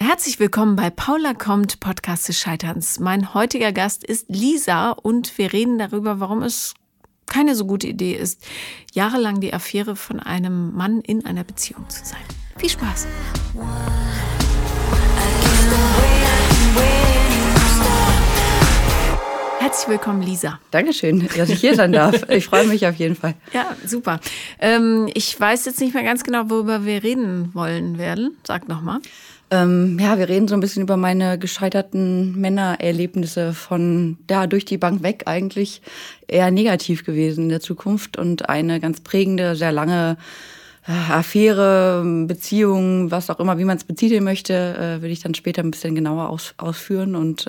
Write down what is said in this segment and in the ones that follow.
Herzlich willkommen bei Paula kommt, Podcast des Scheiterns. Mein heutiger Gast ist Lisa und wir reden darüber, warum es keine so gute Idee ist, jahrelang die Affäre von einem Mann in einer Beziehung zu sein. Viel Spaß! Herzlich willkommen, Lisa. Dankeschön, dass ich hier sein darf. Ich freue mich auf jeden Fall. Ja, super. Ich weiß jetzt nicht mehr ganz genau, worüber wir reden wollen werden. Sag nochmal. Wir reden so ein bisschen über meine gescheiterten Männererlebnisse von durch die Bank weg eigentlich eher negativ gewesen in der Zukunft und eine ganz prägende, sehr lange Affäre, Beziehung, was auch immer, wie man es betiteln möchte, will ich dann später ein bisschen genauer ausführen und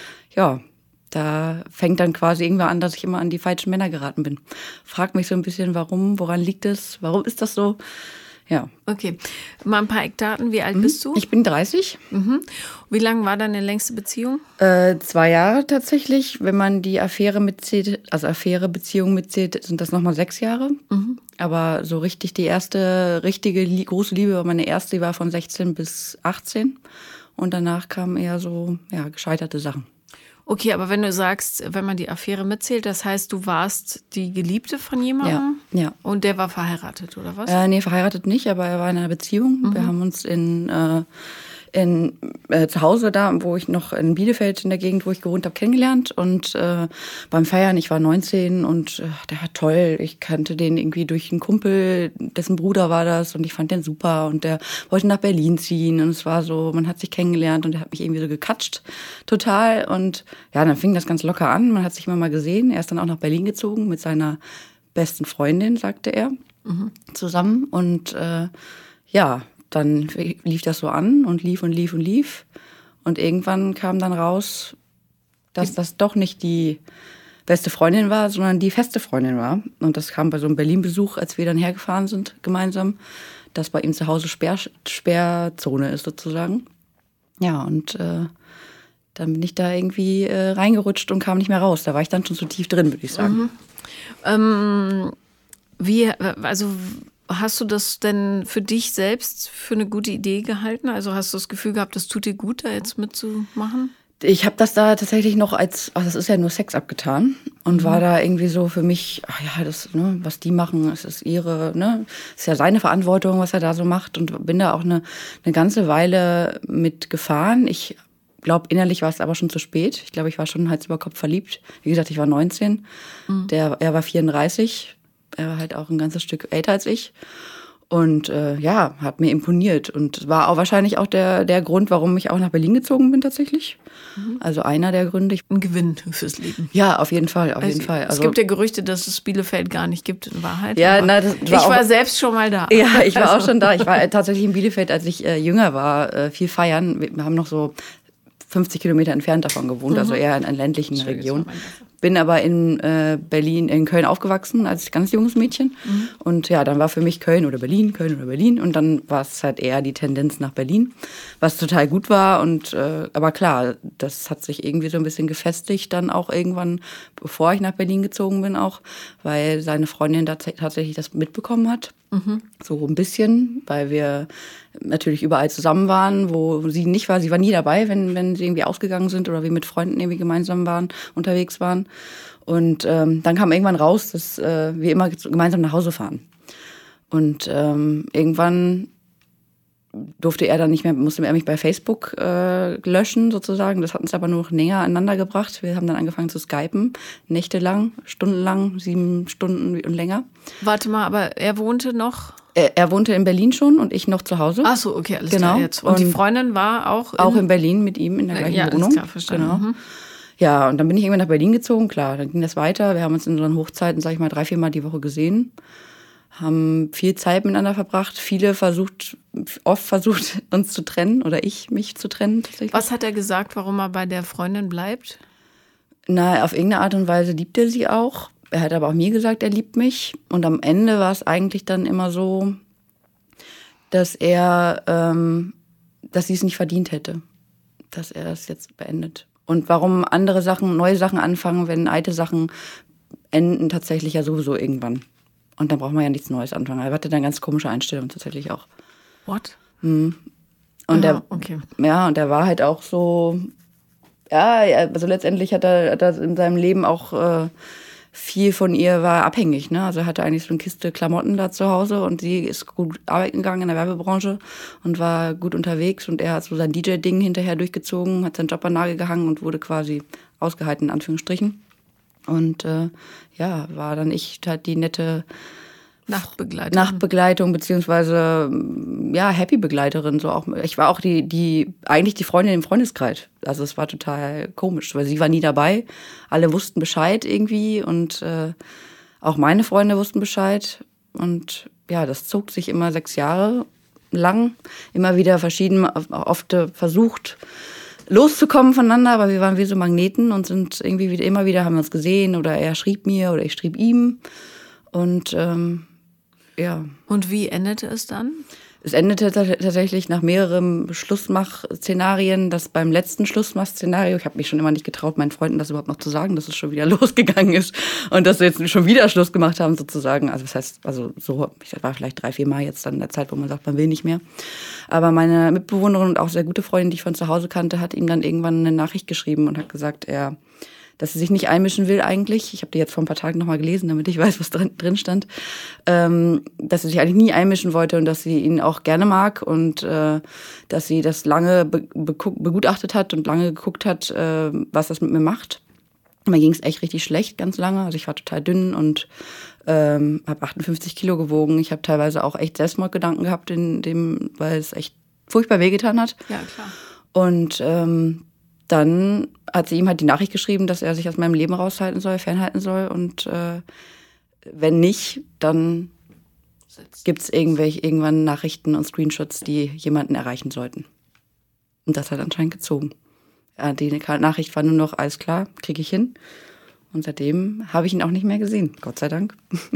da fängt dann quasi irgendwann an, dass ich immer an die falschen Männer geraten bin. Frag mich so ein bisschen, warum, woran liegt es, warum ist das so? Ja. Okay, mal ein paar Eckdaten. Wie alt bist du? Ich bin 30. Wie lang war deine längste Beziehung? 2 Jahre tatsächlich. Wenn man die Affäre mitzählt, also Affäre-Beziehung mitzählt, sind das nochmal 6 Jahre. Aber so richtig die erste richtige große Liebe war meine erste, die war von 16 bis 18. Und danach kamen eher so gescheiterte Sachen. Okay, aber wenn du sagst, wenn man die Affäre mitzählt, das heißt, du warst die Geliebte von jemandem? Ja. Und der war verheiratet, oder was? Nee, verheiratet nicht, aber er war in einer Beziehung. Wir haben uns zu Hause da, wo ich noch in Bielefeld in der Gegend, wo ich gewohnt habe, kennengelernt. Und beim Feiern, ich war 19 und der war toll. Ich kannte den irgendwie durch einen Kumpel, dessen Bruder war das. Und ich fand den super. Und der wollte nach Berlin ziehen. Und es war so, man hat sich kennengelernt und der hat mich irgendwie so gekatscht. Total. Und ja, dann fing das ganz locker an. Man hat sich immer mal gesehen. Er ist dann auch nach Berlin gezogen mit seiner besten Freundin, sagte er, zusammen. Und dann lief das so an und lief und lief und lief. Und irgendwann kam dann raus, dass das doch nicht die beste Freundin war, sondern die feste Freundin war. Und das kam bei so einem Berlin-Besuch, als wir dann hergefahren sind gemeinsam, dass bei ihm zu Hause Sperrzone ist sozusagen. Ja, und dann bin ich da irgendwie reingerutscht und kam nicht mehr raus. Da war ich dann schon zu tief drin, würde ich sagen. Hast du das denn für dich selbst für eine gute Idee gehalten? Also hast du das Gefühl gehabt, das tut dir gut, da jetzt mitzumachen? Ich habe das da tatsächlich noch das ist ja nur Sex abgetan und war da irgendwie so für mich, was die machen, es ist ihre, ist ja seine Verantwortung, was er da so macht und bin da auch eine ganze Weile mit gefahren. Ich glaube, innerlich war es aber schon zu spät. Ich glaube, ich war schon Hals über Kopf verliebt. Wie gesagt, ich war 19, er war 34. Er war halt auch ein ganzes Stück älter als ich und hat mir imponiert und war auch wahrscheinlich auch der Grund, warum ich auch nach Berlin gezogen bin tatsächlich. Also einer der Gründe. Ein Gewinn fürs Leben. Ja, auf jeden Fall, Es gibt ja Gerüchte, dass es Bielefeld gar nicht gibt in Wahrheit. Ja, ich war selbst schon mal da. Ja, ich war auch schon da. Ich war tatsächlich in Bielefeld, als ich jünger war, viel feiern. Wir haben noch so 50 Kilometer entfernt davon gewohnt, also eher in einer ländlichen Region. Bin aber in Köln aufgewachsen als ganz junges Mädchen. Und ja, dann war für mich Köln oder Berlin. Und dann war es halt eher die Tendenz nach Berlin, was total gut war. Und aber klar, das hat sich irgendwie so ein bisschen gefestigt dann auch irgendwann, bevor ich nach Berlin gezogen bin auch, weil seine Freundin da tatsächlich das mitbekommen hat. So ein bisschen, weil wir natürlich überall zusammen waren, wo sie nicht war. Sie war nie dabei, wenn sie irgendwie ausgegangen sind oder wir mit Freunden irgendwie gemeinsam unterwegs waren. Und dann kam irgendwann raus, dass wir immer gemeinsam nach Hause fahren. Und irgendwann musste er mich bei Facebook löschen sozusagen. Das hat uns aber nur noch näher aneinander gebracht. Wir haben dann angefangen zu skypen, nächtelang, stundenlang, 7 Stunden und länger. Warte mal, aber er wohnte noch? Er wohnte in Berlin schon und ich noch zu Hause. Ach so, okay, alles klar jetzt. Und die Freundin war auch in Berlin mit ihm in der gleichen Wohnung. Alles klar, verstanden. Genau. Ja, und dann bin ich irgendwann nach Berlin gezogen, klar, dann ging das weiter. Wir haben uns in unseren Hochzeiten, 3-4 Mal die Woche gesehen. Haben viel Zeit miteinander verbracht, oft versucht, uns zu trennen oder mich zu trennen. Was hat er gesagt, warum er bei der Freundin bleibt? Na, auf irgendeine Art und Weise liebt er sie auch. Er hat aber auch mir gesagt, er liebt mich. Und am Ende war es eigentlich dann immer so, dass sie es nicht verdient hätte, dass er das jetzt beendet. Und warum andere Sachen, neue Sachen anfangen, wenn alte Sachen enden tatsächlich ja sowieso irgendwann. Und dann braucht man ja nichts Neues anfangen. Er hatte dann ganz komische Einstellungen tatsächlich auch. What? Und Und Aha, okay. und der war halt auch so, also letztendlich hat er in seinem Leben auch viel von ihr war abhängig, ne? Also er hatte eigentlich so eine Kiste Klamotten da zu Hause und sie ist gut arbeiten gegangen in der Werbebranche und war gut unterwegs und er hat so sein DJ-Ding hinterher durchgezogen, hat seinen Job an den Nagel gehangen und wurde quasi ausgehalten, in Anführungsstrichen. Und war dann echt halt die nette Nachtbegleitung beziehungsweise Happy-Begleiterin. So auch. Ich war auch eigentlich die Freundin im Freundeskreis. Also es war total komisch, weil sie war nie dabei. Alle wussten Bescheid irgendwie und auch meine Freunde wussten Bescheid. Und ja, das zog sich immer 6 Jahre lang. Immer wieder oft versucht loszukommen voneinander, aber wir waren wie so Magneten und sind irgendwie immer wieder haben wir uns gesehen oder er schrieb mir oder ich schrieb ihm. Und Und wie endete es dann? Es endete tatsächlich nach mehreren Schlussmach-Szenarien, dass beim letzten Schlussmach-Szenario, ich habe mich schon immer nicht getraut, meinen Freunden das überhaupt noch zu sagen, dass es schon wieder losgegangen ist und dass wir jetzt schon wieder Schluss gemacht haben sozusagen. Also das heißt, ich war vielleicht 3-4 Mal jetzt dann in der Zeit, wo man sagt, man will nicht mehr. Aber meine Mitbewohnerin und auch sehr gute Freundin, die ich von zu Hause kannte, hat ihm dann irgendwann eine Nachricht geschrieben und hat gesagt, dass sie sich nicht einmischen will eigentlich. Ich habe die jetzt vor ein paar Tagen nochmal gelesen, damit ich weiß, was drin stand. Dass sie sich eigentlich nie einmischen wollte und dass sie ihn auch gerne mag und dass sie das lange begutachtet hat und lange geguckt hat, was das mit mir macht. Mir ging es echt richtig schlecht, ganz lange. Also ich war total dünn und habe 58 Kilo gewogen. Ich habe teilweise auch echt Selbstmordgedanken gehabt, weil es echt furchtbar wehgetan hat. Ja, klar. Und dann hat sie ihm halt die Nachricht geschrieben, dass er sich aus meinem Leben fernhalten soll. Und wenn nicht, dann gibt es irgendwann Nachrichten und Screenshots, die jemanden erreichen sollten. Und das hat anscheinend gezogen. Ja, die Nachricht war nur noch, alles klar, kriege ich hin. Und seitdem habe ich ihn auch nicht mehr gesehen, Gott sei Dank.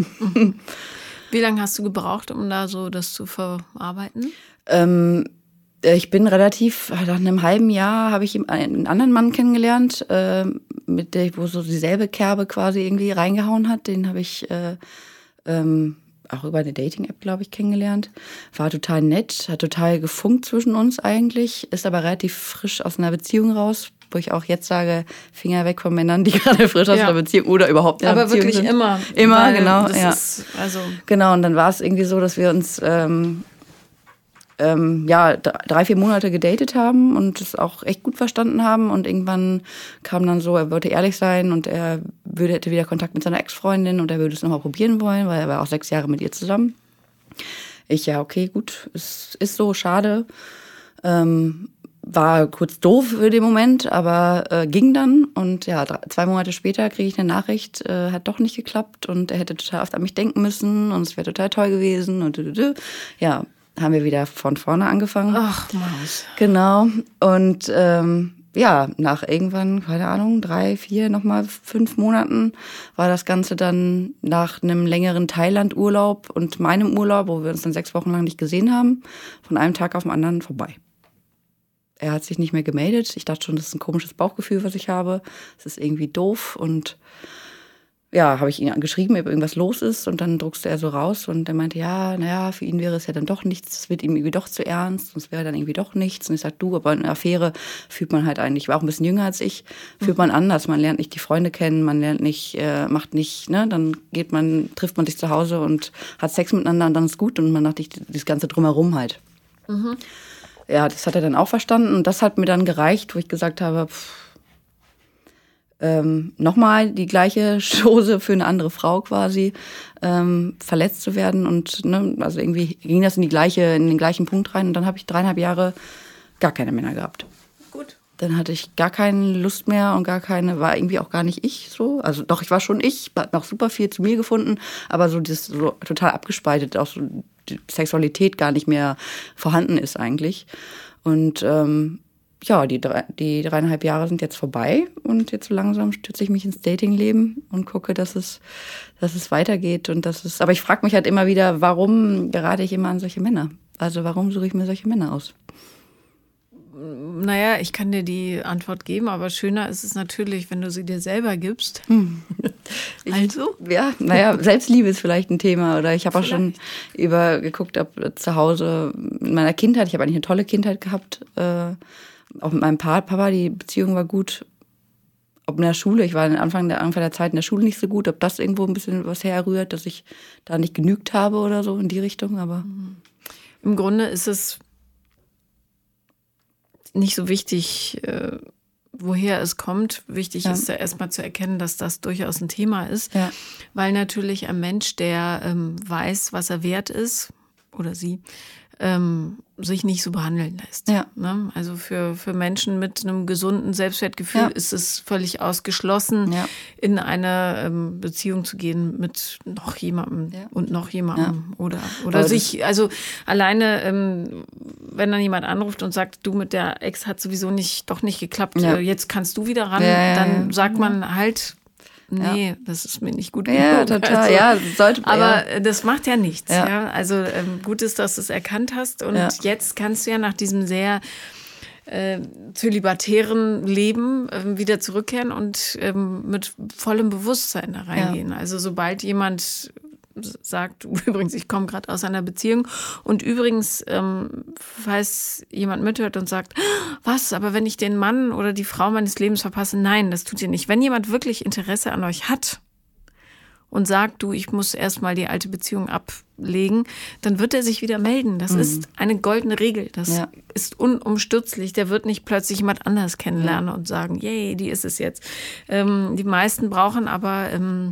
Wie lange hast du gebraucht, um da so das zu verarbeiten? Ich bin nach einem halben Jahr habe ich einen anderen Mann kennengelernt, wo so dieselbe Kerbe quasi irgendwie reingehauen hat. Den habe ich auch über eine Dating-App, glaube ich, kennengelernt. War total nett, hat total gefunkt zwischen uns eigentlich, ist aber relativ frisch aus einer Beziehung raus, wo ich auch jetzt sage, Finger weg von Männern, die gerade frisch aus einer Beziehung oder überhaupt in einer Beziehung sind. Aber wirklich immer. Immer, genau. Genau, und dann war es irgendwie so, dass wir uns 3-4 Monate gedatet haben und es auch echt gut verstanden haben. Und irgendwann kam dann so, er wollte ehrlich sein und er hätte wieder Kontakt mit seiner Ex-Freundin und er würde es nochmal probieren wollen, weil er war auch 6 Jahre mit ihr zusammen. Okay, gut, es ist so, schade. War kurz doof für den Moment, aber ging dann. Und 2 Monate später kriege ich eine Nachricht, hat doch nicht geklappt und er hätte total oft an mich denken müssen und es wäre total toll gewesen. Und haben wir wieder von vorne angefangen. Ach, Maus. Genau. Und nach irgendwann, keine Ahnung, 3, 4, nochmal 5 Monaten war das Ganze dann nach einem längeren Thailand-Urlaub und meinem Urlaub, wo wir uns dann 6 Wochen lang nicht gesehen haben, von einem Tag auf den anderen vorbei. Er hat sich nicht mehr gemeldet. Ich dachte schon, das ist ein komisches Bauchgefühl, was ich habe. Es ist irgendwie doof und habe ich ihn geschrieben, ob irgendwas los ist und dann druckste er so raus und er meinte, für ihn wäre es ja dann doch nichts, es wird ihm irgendwie doch zu ernst und es wäre dann irgendwie doch nichts. Und ich sag, aber in einer Affäre fühlt man halt eigentlich, ich war auch ein bisschen jünger als ich, fühlt man anders, man lernt nicht die Freunde kennen, man lernt nicht, macht nicht, ne, dann trifft man sich zu Hause und hat Sex miteinander und dann ist gut und man macht nicht das Ganze drumherum halt. Mhm. Ja, das hat er dann auch verstanden und das hat mir dann gereicht, wo ich gesagt habe, nochmal die gleiche Chose für eine andere Frau quasi, verletzt zu werden und also irgendwie ging das in den gleichen Punkt rein und dann habe ich 3,5 Jahre gar keine Männer gehabt. Gut. Dann hatte ich gar keine Lust mehr und war irgendwie auch gar nicht ich so. Also doch, ich war schon ich, habe noch super viel zu mir gefunden, aber so das so total abgespaltet, auch so die Sexualität gar nicht mehr vorhanden ist eigentlich. Und die 3,5 Jahre sind jetzt vorbei und jetzt so langsam stürze ich mich ins Datingleben und gucke, dass es weitergeht und aber ich frage mich halt immer wieder, warum gerate ich immer an solche Männer? Also warum suche ich mir solche Männer aus? Naja, ich kann dir die Antwort geben, aber schöner ist es natürlich, wenn du sie dir selber gibst. Selbstliebe ist vielleicht ein Thema. Oder ich habe auch schon geguckt, ob zu Hause in meiner Kindheit, ich habe eigentlich eine tolle Kindheit gehabt, auch mit meinem Papa, die Beziehung war gut. Ob in der Schule, ich war Anfang der Zeit in der Schule nicht so gut, ob das irgendwo ein bisschen was herrührt, dass ich da nicht genügt habe oder so in die Richtung. Aber im Grunde ist es nicht so wichtig, woher es kommt. Wichtig ist ja erstmal zu erkennen, dass das durchaus ein Thema ist, weil natürlich ein Mensch, der weiß, was er wert ist, oder sie, sich nicht so behandeln lässt. Ja. Ne? Also für Menschen mit einem gesunden Selbstwertgefühl ist es völlig ausgeschlossen, in eine Beziehung zu gehen mit noch jemandem und noch jemandem. Oder sich, also alleine, wenn dann jemand anruft und sagt, du, mit der Ex hat sowieso doch nicht geklappt, jetzt kannst du wieder ran, dann sagt man halt, nee, das ist mir nicht gut genug. Ja, total. Also, aber das macht ja nichts. Ja. Also gut ist, dass du es erkannt hast. Und jetzt kannst du ja nach diesem sehr zölibatären Leben wieder zurückkehren und mit vollem Bewusstsein da reingehen. Ja. Also sobald jemand sagt, übrigens, ich komme gerade aus einer Beziehung und übrigens, falls jemand mithört und sagt, was, aber wenn ich den Mann oder die Frau meines Lebens verpasse, nein, das tut ihr nicht. Wenn jemand wirklich Interesse an euch hat und sagt, du, ich muss erstmal die alte Beziehung ablegen, dann wird er sich wieder melden. Das ist eine goldene Regel. Das ist unumstürzlich. Der wird nicht plötzlich jemand anders kennenlernen und sagen, yay, die ist es jetzt. Die meisten brauchen aber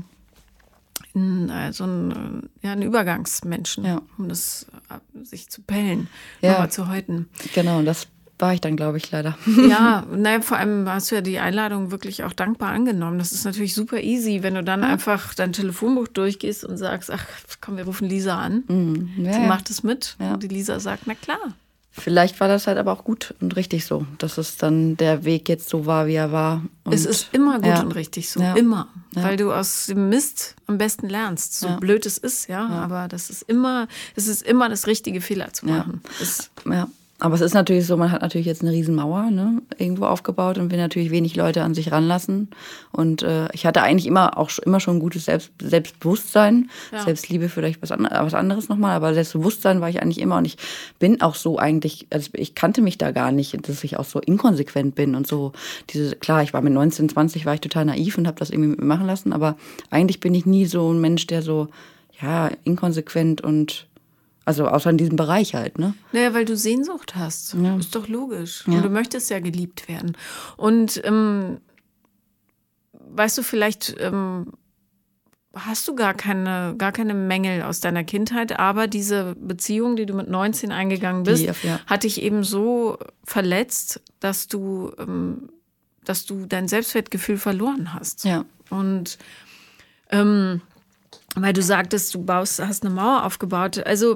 einen Übergangsmenschen, um das sich zu pellen, nochmal zu häuten. Genau, und das war ich dann, glaube ich, leider. Ja, vor allem hast du ja die Einladung wirklich auch dankbar angenommen. Das ist natürlich super easy, wenn du dann einfach dein Telefonbuch durchgehst und sagst, ach komm, wir rufen Lisa an. Sie macht es mit. Und die Lisa sagt, na klar. Vielleicht war das halt aber auch gut und richtig so, dass es dann der Weg jetzt so war, wie er war. Und es ist immer gut und richtig so, immer. Weil du aus dem Mist am besten lernst, so blöd es ist, aber es ist immer das richtige, Fehler zu machen. Aber es ist natürlich so, man hat natürlich jetzt eine Riesenmauer, ne, irgendwo aufgebaut und will natürlich wenig Leute an sich ranlassen. Und ich hatte eigentlich immer schon ein gutes Selbstbewusstsein. Selbstliebe vielleicht was anderes nochmal, aber Selbstbewusstsein war ich eigentlich immer. Und ich bin auch so eigentlich, also ich kannte mich da gar nicht, dass ich auch so inkonsequent bin und so. Klar, ich war mit 19, 20, war ich total naiv und habe das irgendwie mit mir machen lassen. Aber eigentlich bin ich nie so ein Mensch, der so, inkonsequent und also außer in diesem Bereich halt, ne? Naja, weil du Sehnsucht hast. Ja. Ist doch logisch. Ja. Und du möchtest ja geliebt werden. Und weißt du, vielleicht hast du gar keine Mängel aus deiner Kindheit, aber diese Beziehung, die du mit 19 eingegangen bist, hat dich eben so verletzt, dass du dein Selbstwertgefühl verloren hast. Ja. Und weil du sagtest, hast eine Mauer aufgebaut. Also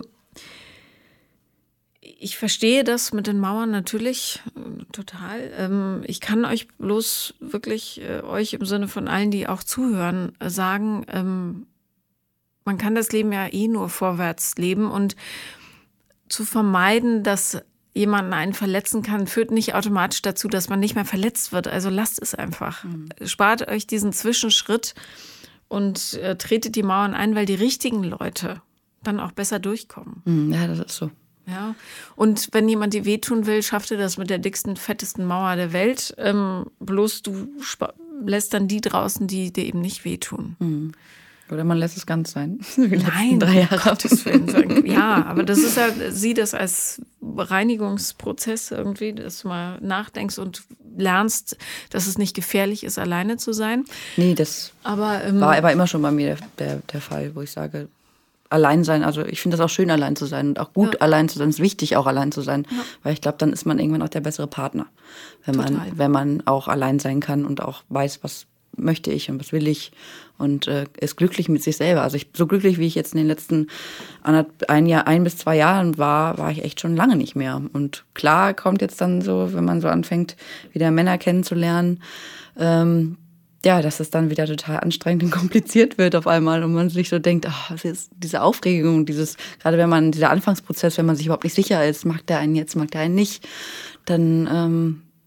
ich verstehe das mit den Mauern natürlich total. Ich kann euch bloß wirklich, euch im Sinne von allen, die auch zuhören, sagen, man kann das Leben ja nur vorwärts leben und zu vermeiden, dass jemanden einen verletzen kann, führt nicht automatisch dazu, dass man nicht mehr verletzt wird. Also lasst es einfach. Spart euch diesen Zwischenschritt und tretet die Mauern ein, weil die richtigen Leute dann auch besser durchkommen. Ja, das ist so. Ja, und wenn jemand dir wehtun will, schafft er das mit der dicksten, fettesten Mauer der Welt. Bloß du lässt dann die draußen, die dir eben nicht wehtun. Oder man lässt es ganz sein. Nein, 3 Jahre. Gottes Willen. Ja, aber das ist ja, sieh das als Reinigungsprozess irgendwie, dass du mal nachdenkst und lernst, dass es nicht gefährlich ist, alleine zu sein. Nee, das war immer schon bei mir der Fall, wo ich sage, allein sein, also ich finde das auch schön, allein zu sein und auch gut allein zu sein. Es ist wichtig, auch allein zu sein, weil ich glaube, dann ist man irgendwann auch der bessere Partner, wenn man auch allein sein kann und auch weiß, was möchte ich und was will ich und ist glücklich mit sich selber. Also so glücklich, wie ich jetzt in den letzten 1 bis 2 Jahren war ich echt schon lange nicht mehr. Und klar kommt jetzt dann so, wenn man so anfängt, wieder Männer kennenzulernen, dass es dann wieder total anstrengend und kompliziert wird auf einmal und man sich so denkt, was ist diese Aufregung, gerade dieser Anfangsprozess, wenn man sich überhaupt nicht sicher ist, mag der einen jetzt, mag der einen nicht, dann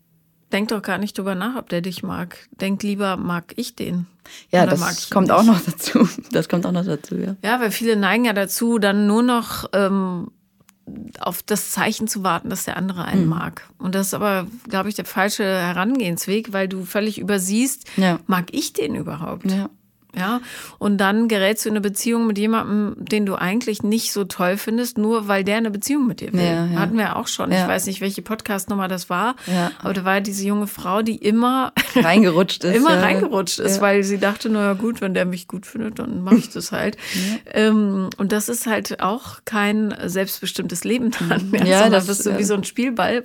denk doch gar nicht drüber nach, ob der dich mag. Denk lieber, mag ich den? Ja, das kommt auch noch dazu. Das kommt auch noch dazu, ja. Ja, weil viele neigen ja dazu, dann nur noch auf das Zeichen zu warten, dass der andere einen mag. Und das ist aber, glaube ich, der falsche Herangehensweg, weil du völlig übersiehst, mag ich den überhaupt? Ja, und dann gerätst du in eine Beziehung mit jemandem, den du eigentlich nicht so toll findest, nur weil der eine Beziehung mit dir will. Ja. Hatten wir ja auch schon. Ich weiß nicht, welche Podcast-Nummer das war, aber da war ja diese junge Frau, die immer reingerutscht ist, weil sie dachte, naja gut, wenn der mich gut findet, dann mache ich das halt. Und das ist halt auch kein selbstbestimmtes Leben dann. Das bist du wie so ein Spielball.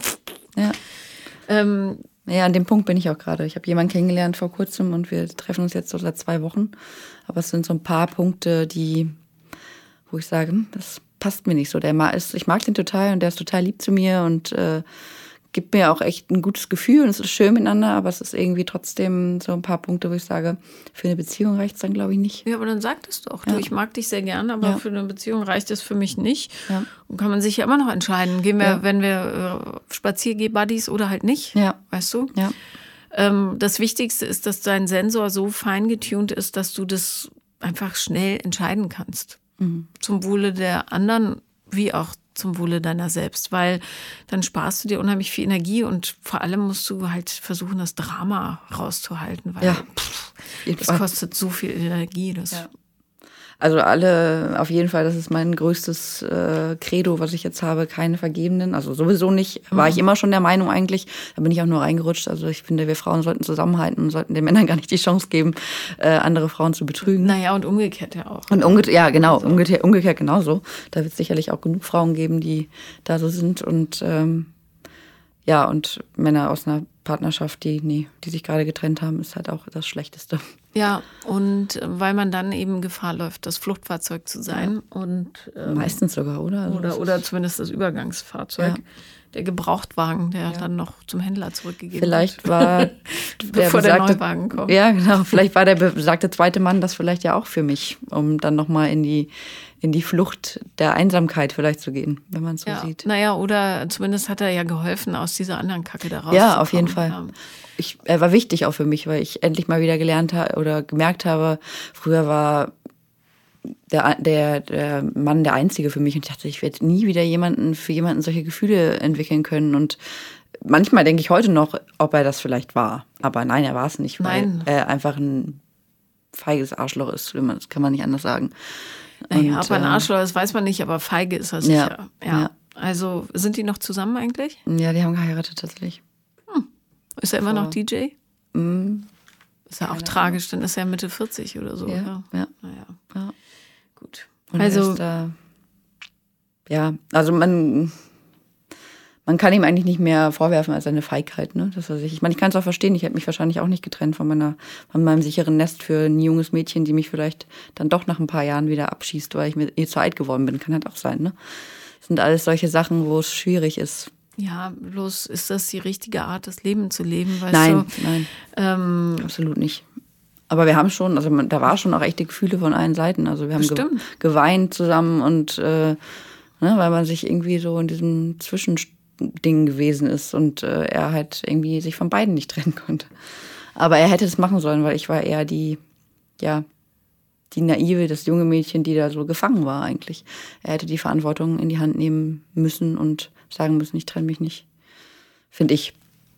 Ja, an dem Punkt bin ich auch gerade. Ich habe jemanden kennengelernt vor kurzem und wir treffen uns jetzt so seit 2 Wochen. Aber es sind so ein paar Punkte, wo ich sage, das passt mir nicht so. Ich mag den total und der ist total lieb zu mir und gibt mir auch echt ein gutes Gefühl und es ist schön miteinander, aber es ist irgendwie trotzdem so ein paar Punkte, wo ich sage, für eine Beziehung reicht es dann, glaube ich, nicht. Ja, aber dann sag das doch. Du, ich mag dich sehr gerne, aber für eine Beziehung reicht es für mich nicht. Und kann man sich ja immer noch entscheiden, gehen wir, wenn wir Spaziergeh-Buddies oder halt nicht, weißt du? Das Wichtigste ist, dass dein Sensor so fein getunt ist, dass du das einfach schnell entscheiden kannst. Zum Wohle der anderen, wie auch zum Wohle deiner selbst, weil dann sparst du dir unheimlich viel Energie und vor allem musst du halt versuchen, das Drama rauszuhalten, weil das kostet so viel Energie. Also auf jeden Fall, das ist mein größtes Credo, was ich jetzt habe, keine Vergebenen. Also sowieso nicht, war ich immer schon der Meinung eigentlich. Da bin ich auch nur reingerutscht. Also ich finde, wir Frauen sollten zusammenhalten und sollten den Männern gar nicht die Chance geben, andere Frauen zu betrügen. Naja, und umgekehrt ja auch. Und umgekehrt genauso. Da wird es sicherlich auch genug Frauen geben, die da so sind. Und und Männer aus einer Partnerschaft, die sich gerade getrennt haben, ist halt auch das Schlechteste. Ja, und weil man dann eben Gefahr läuft, das Fluchtfahrzeug zu sein. Und meistens sogar, oder? Also oder zumindest das Übergangsfahrzeug. Ja. Der Gebrauchtwagen, der dann noch zum Händler zurückgegeben vielleicht war bevor der Neuwagen kommt. Ja, genau. Vielleicht war der besagte zweite Mann das vielleicht ja auch für mich, um dann nochmal in die Flucht der Einsamkeit vielleicht zu gehen, wenn man es so sieht. Naja, oder zumindest hat er ja geholfen, aus dieser anderen Kacke da rauszukommen. Ja, auf jeden Fall. Ja. Er war wichtig auch für mich, weil ich endlich mal wieder gelernt habe oder gemerkt habe, früher war der Mann der Einzige für mich und ich dachte, ich werde nie wieder für jemanden solche Gefühle entwickeln können und manchmal denke ich heute noch, ob er das vielleicht war. Aber nein, er war es nicht, weil er einfach ein feiges Arschloch ist, das kann man nicht anders sagen. Naja, ob er ein Arschloch ist, weiß man nicht, aber feige ist er sicher. Ja. Also, sind die noch zusammen eigentlich? Ja, die haben geheiratet tatsächlich. Ist er immer noch DJ? Ist ja auch tragisch, dann ist er Mitte 40 oder so. Ja. Naja. Gut. Und also man kann ihm eigentlich nicht mehr vorwerfen als seine Feigheit, ne? Ich meine, ich kann es auch verstehen. Ich hätte mich wahrscheinlich auch nicht getrennt von meinem sicheren Nest für ein junges Mädchen, die mich vielleicht dann doch nach ein paar Jahren wieder abschießt, weil ich mir zu alt geworden bin. Kann halt auch sein, ne? Das sind alles solche Sachen, wo es schwierig ist. Ja, bloß ist das die richtige Art, das Leben zu leben? Weißt Nein, absolut nicht. Aber wir haben schon, also da war schon auch echte Gefühle von allen Seiten. Also wir haben geweint zusammen und weil man sich irgendwie so in diesem Zwischending gewesen ist und er halt irgendwie sich von beiden nicht trennen konnte. Aber er hätte es machen sollen, weil ich war eher die naive, das junge Mädchen, die da so gefangen war eigentlich. Er hätte die Verantwortung in die Hand nehmen müssen und sagen müssen, ich trenne mich nicht. Finde ich.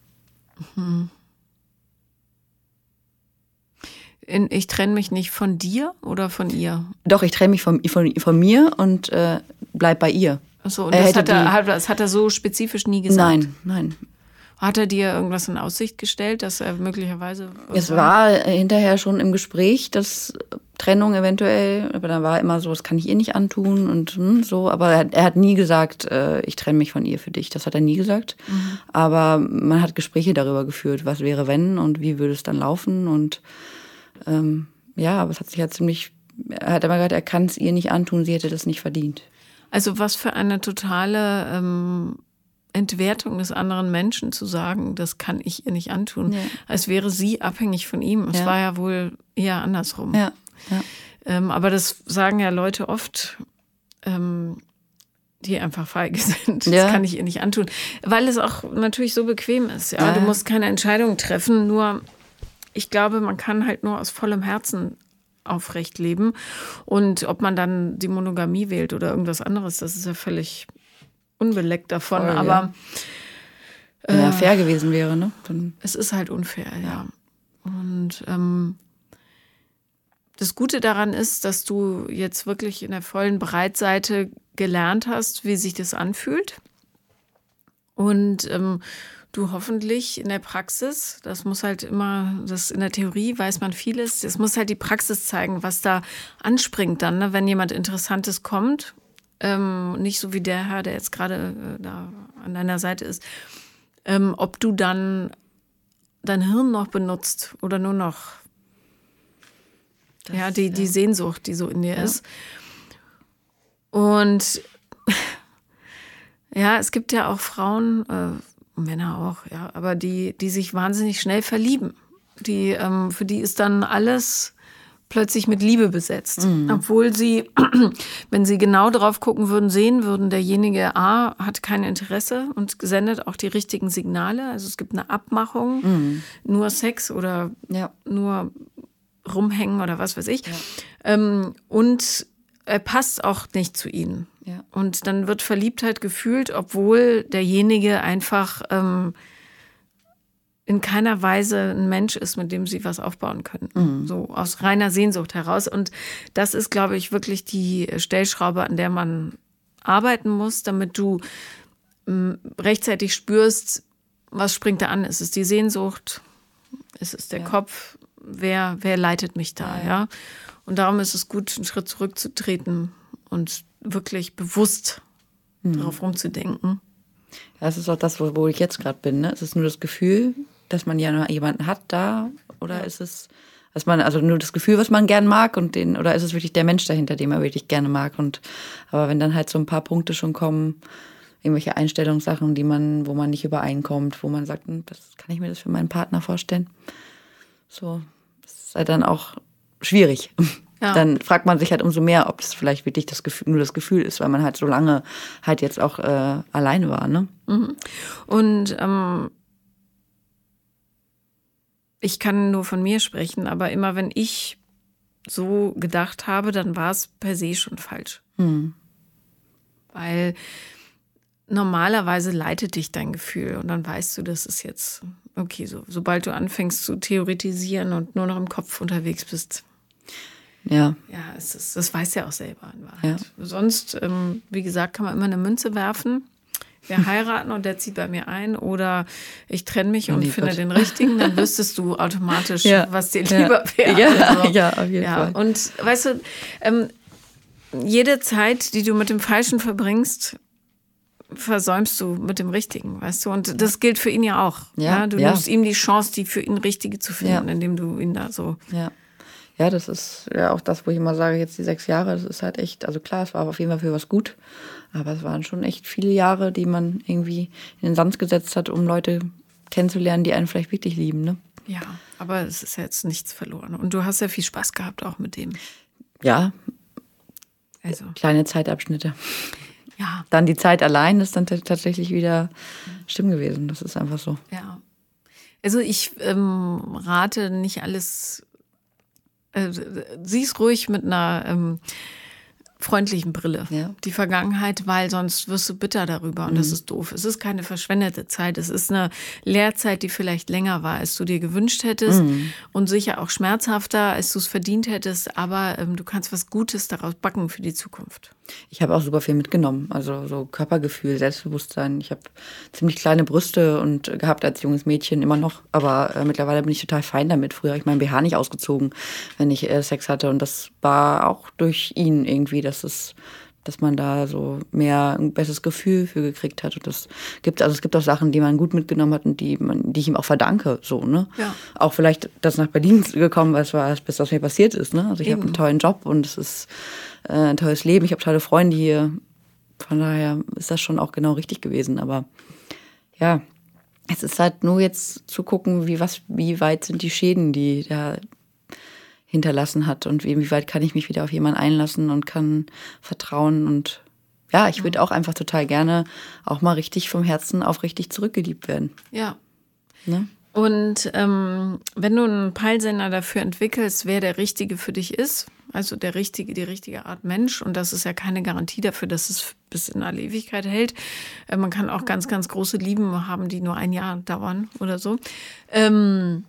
Ich trenne mich nicht von dir oder von ihr? Doch, ich trenne mich von mir und bleib bei ihr. Achso, und das hat er so spezifisch nie gesagt? Nein. Hat er dir irgendwas in Aussicht gestellt, dass er möglicherweise... Es war hinterher schon im Gespräch, dass Trennung eventuell, aber dann war immer so, das kann ich ihr nicht antun und so. Aber er hat nie gesagt, ich trenne mich von ihr für dich. Das hat er nie gesagt. Aber man hat Gespräche darüber geführt, was wäre wenn und wie würde es dann laufen. Und aber es hat sich er hat immer gesagt, er kann es ihr nicht antun, sie hätte das nicht verdient. Also was für eine totale... Entwertung des anderen Menschen zu sagen, das kann ich ihr nicht antun, als wäre sie abhängig von ihm. Es war ja wohl eher andersrum. Ja. Aber das sagen ja Leute oft, die einfach feige sind. Das kann ich ihr nicht antun. Weil es auch natürlich so bequem ist. Ja? Du musst keine Entscheidung treffen, nur ich glaube, man kann halt nur aus vollem Herzen aufrecht leben. Und ob man dann die Monogamie wählt oder irgendwas anderes, das ist ja völlig unbeleckt davon. Voll, aber wenn er fair gewesen wäre, ne? Dann es ist halt unfair, ja. Und das Gute daran ist, dass du jetzt wirklich in der vollen Breitseite gelernt hast, wie sich das anfühlt. Und du hoffentlich in der Praxis, das muss halt immer, das in der Theorie weiß man vieles, das muss halt die Praxis zeigen, was da anspringt dann, ne? Wenn jemand Interessantes kommt, nicht so wie der Herr, der jetzt gerade da an deiner Seite ist, ob du dann dein Hirn noch benutzt oder nur noch die Sehnsucht, die so in dir ist. Und ja, es gibt ja auch Frauen, Männer auch, ja, aber die sich wahnsinnig schnell verlieben. Für die ist dann alles plötzlich mit Liebe besetzt. Obwohl sie, wenn sie genau drauf gucken würden, sehen würden, derjenige A hat kein Interesse und sendet auch die richtigen Signale. Also es gibt eine Abmachung, nur Sex oder nur rumhängen oder was weiß ich. Ja. Und er passt auch nicht zu ihnen. Ja. Und dann wird Verliebtheit gefühlt, obwohl derjenige einfach in keiner Weise ein Mensch ist, mit dem sie was aufbauen können. So aus reiner Sehnsucht heraus. Und das ist, glaube ich, wirklich die Stellschraube, an der man arbeiten muss, damit du rechtzeitig spürst, was springt da an. Ist es die Sehnsucht? Ist es der Kopf? Wer leitet mich da? Ja. Und darum ist es gut, einen Schritt zurückzutreten und wirklich bewusst darauf rumzudenken. Ja, das ist auch das, wo ich jetzt gerade bin. Ne? Ist es nur das Gefühl, dass man ja noch jemanden hat da? Oder ist es, dass man, also nur das Gefühl, was man gern mag oder ist es wirklich der Mensch dahinter, den man wirklich gerne mag? Aber wenn dann halt so ein paar Punkte schon kommen, irgendwelche Einstellungssachen, wo man nicht übereinkommt, wo man sagt, kann ich mir das für meinen Partner vorstellen? So, das ist halt dann auch schwierig. Ja. Dann fragt man sich halt umso mehr, ob das vielleicht wirklich nur das Gefühl ist, weil man halt so lange halt jetzt auch alleine war, ne? Und ich kann nur von mir sprechen, aber immer wenn ich so gedacht habe, dann war es per se schon falsch. Weil normalerweise leitet dich dein Gefühl und dann weißt du, das ist jetzt okay, sobald du anfängst zu theoretisieren und nur noch im Kopf unterwegs bist. Ja, das weiß ja auch selber in Wahrheit. Ja. Sonst, wie gesagt, kann man immer eine Münze werfen. Wir heiraten und der zieht bei mir ein oder ich trenne mich und finde den richtigen, dann wüsstest du automatisch, was dir lieber wäre. Ja, auf jeden Fall. Und weißt du, jede Zeit, die du mit dem Falschen verbringst, versäumst du mit dem Richtigen, weißt du? Und das gilt für ihn ja auch. Du nimmst ihm die Chance, die für ihn Richtige zu finden, indem du ihn da so... Ja, das ist ja auch das, wo ich immer sage, jetzt die 6 Jahre, das ist halt echt, also klar, es war auf jeden Fall für was gut, aber es waren schon echt viele Jahre, die man irgendwie in den Sand gesetzt hat, um Leute kennenzulernen, die einen vielleicht wirklich lieben, ne? Ja, aber es ist ja jetzt nichts verloren. Und du hast ja viel Spaß gehabt auch mit dem. Ja, also kleine Zeitabschnitte. Ja. Dann die Zeit allein ist dann tatsächlich wieder schlimm gewesen, das ist einfach so. Ja, also ich rate nicht alles... sieh's ruhig mit einer freundlichen Brille, die Vergangenheit, weil sonst wirst du bitter darüber und das ist doof. Es ist keine verschwendete Zeit, es ist eine Lehrzeit, die vielleicht länger war, als du dir gewünscht hättest und sicher auch schmerzhafter, als du es verdient hättest, aber du kannst was Gutes daraus backen für die Zukunft. Ich habe auch super viel mitgenommen, also so Körpergefühl, Selbstbewusstsein. Ich habe ziemlich kleine Brüste und gehabt als junges Mädchen immer noch, aber mittlerweile bin ich total fein damit. Früher habe ich meinen BH nicht ausgezogen, wenn ich Sex hatte und das war auch durch ihn irgendwie, dass man da so mehr ein besseres Gefühl für gekriegt hat. Und es gibt auch Sachen, die man gut mitgenommen hat und die ich ihm auch verdanke, so, ne? Ja. Auch vielleicht, dass nach Berlin gekommen war, bis was mir passiert ist, ne? Also ich habe einen tollen Job und es ist ein tolles Leben. Ich habe tolle Freunde hier. Von daher ist das schon auch genau richtig gewesen. Aber ja, es ist halt nur jetzt zu gucken, wie weit sind die Schäden, die da hinterlassen hat und wie weit kann ich mich wieder auf jemanden einlassen und kann vertrauen und ja, ich würde auch einfach total gerne auch mal richtig vom Herzen aufrichtig zurückgeliebt werden. Ja. Ne? Und wenn du einen Peilsender dafür entwickelst, wer der Richtige für dich ist, also die richtige Art Mensch, und das ist ja keine Garantie dafür, dass es bis in alle Ewigkeit hält. Man kann auch ganz, ganz große Lieben haben, die nur ein Jahr dauern oder so. Dann